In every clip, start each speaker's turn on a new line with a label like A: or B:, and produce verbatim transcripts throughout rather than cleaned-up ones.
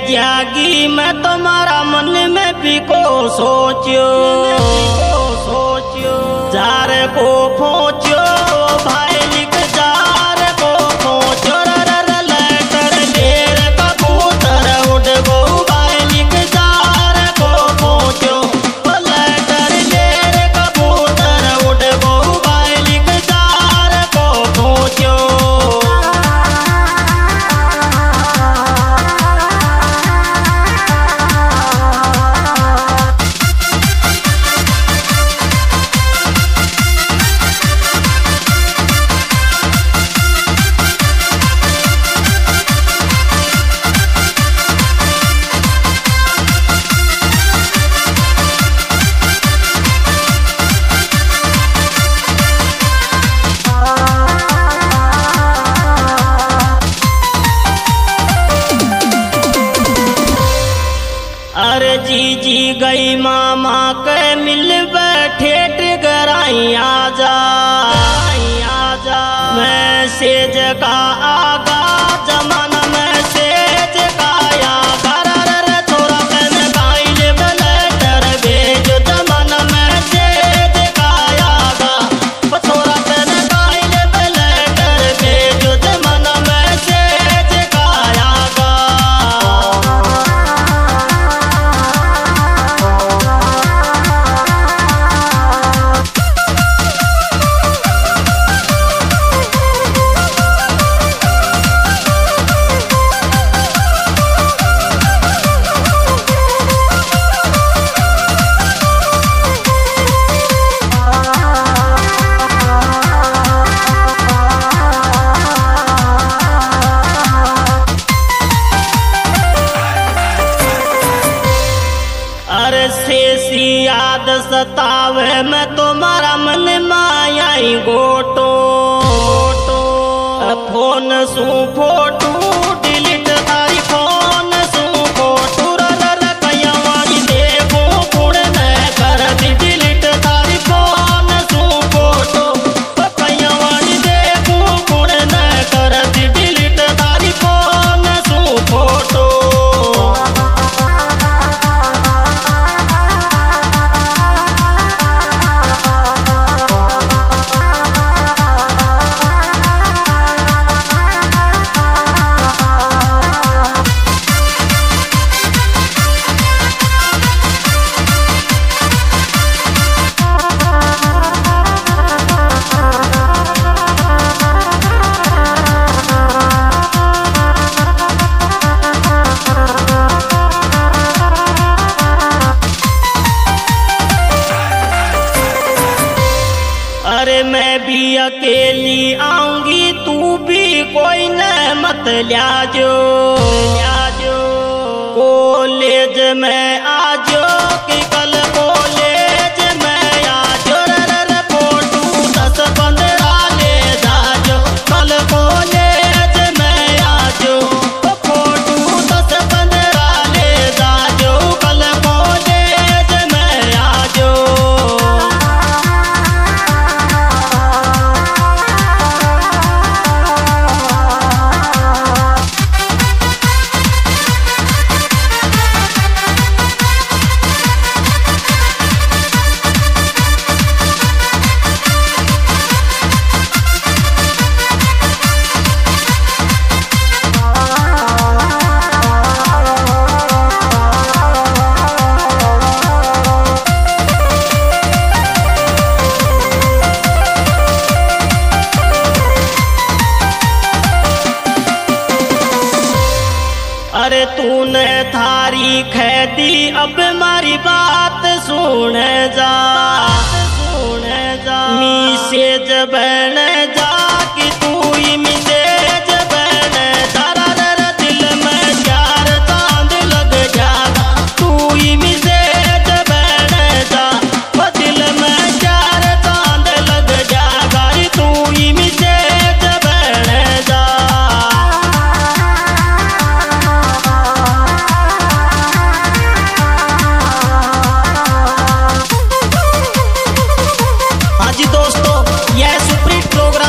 A: जागी मैं तुम्हारा मन में भी को सोचो सोचो जार को पहुंचो भाई लिख जार को पहुंचो लेटर देर कबूतर उड़ गो भाई लिख जार को पहुंचो लेटर देर कबूतर उड़ गो भाई लिख जार को पहुंचो। अरे जी जी गई मामा के मिल बैठे टिगराई आजा आजा मैं सेज का आगा जमाना में सेज का आगा रे थोड़ा कन गाइल लेटर भेज जमाना में सेज का आगा थोड़ा कन गाइल लेटर भेज जमाना में सेज का आगा। अरे शेषी याद सतावे मैं तुम्हारा मन मायाई गोटो फोन सू फोटू डिलीट तारी फोन सू फोटू रर कयावानी देखो पुण न कर दी डिलीट तारी फोन सू फोटो कयावानी देखो पुण न कर दी डिलीट तारी फोन सू फोटो। अरे मैं भी अकेली आऊंगी तू भी कोई न मत ल्याजो ल्याजो कॉलेज में आजो कि कल कॉलेज में आजो रे फोटू दस पंद्रह ले जाजो कल कॉलेज में आजो फोटू दस पंद्रह ले जाजो कल कॉलेज में आजो। अरे तूने थारी खैदी अब मारी बात सुन जा सुन जा मिसेज बन जा कि तू ही मिसेज बन जा रे दिल में चार चांद लग जागा तू ही मिसेज बन जा दिल में चार चांद लग जागा तू ही मिसेज बन जा। दोस्तों यह सुप्रीत प्रोग्राम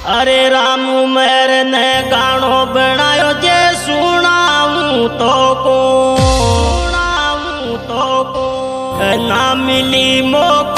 A: अरे रामू मेरे ने गानो बनायो जे सुनाऊं तो को सुनाऊं तो को ना मिली मौका